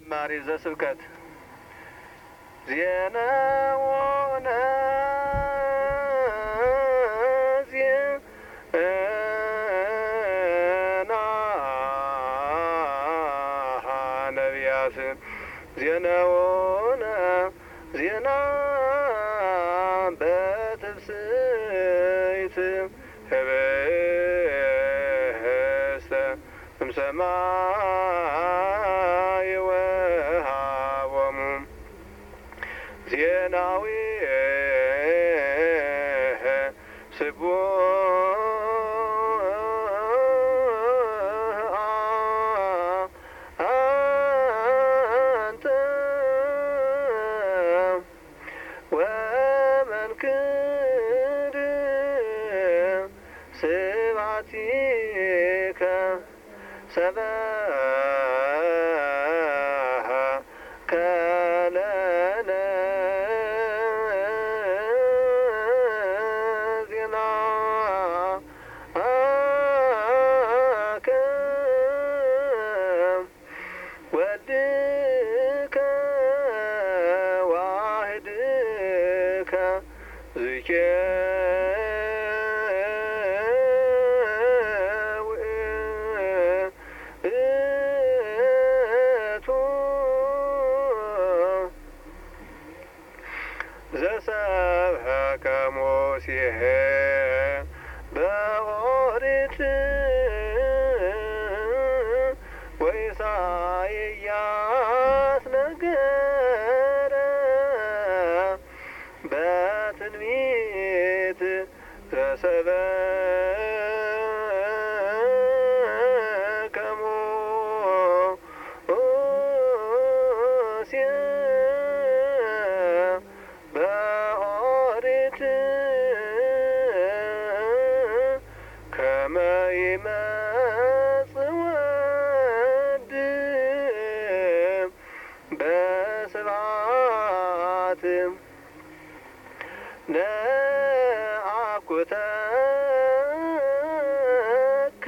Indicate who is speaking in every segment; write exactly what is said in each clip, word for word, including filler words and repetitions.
Speaker 1: ዘማሪ ዘስብከት ዜናዎነ ዜና ነቢያት ዜናዎነ ዜና በትብስይት ህብስተ እምሰማይ ወሃቦሙ ዜናዊ ስቡሕ አንተ ወመንክር ስብሐቲከ ሰበከ ለነ ዜናከ ወልድከ ዋህድከ ዝኬ ዘሰብሐከ ሙሴ በኦሪት ወኢሳይያስ ነገረ በትንቢት ዘሰበከ ሙሴ በኦሪት ከመ ይመጽእ ወልድ በስብሐት ነአኩተከ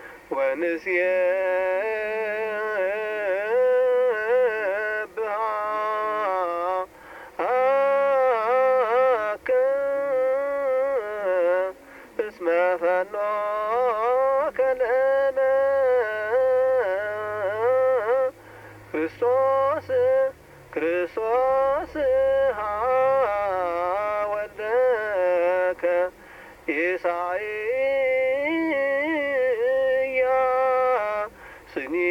Speaker 1: ወንሴብሐከ እስመ ፈኖከ ለነ ክርስቶስ ክርስቶስ ወልደከ ኢሳይያስኒ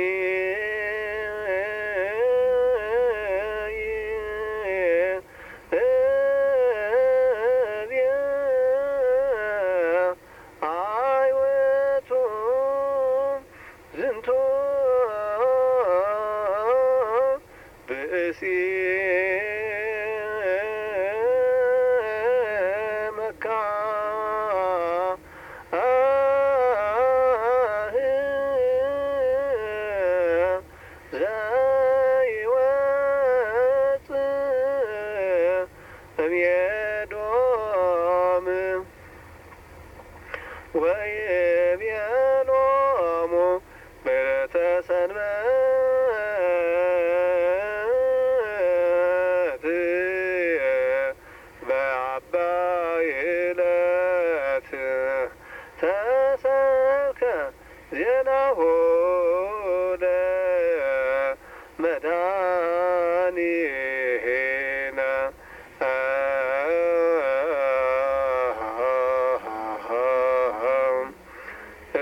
Speaker 1: አይወቱ ዝንቱ ብእሲ ወይቤሎሙ በዕለተ ሰንበት በዐባይ ዕለት ተሰብከ ዜናሁ ለመድኃኒነ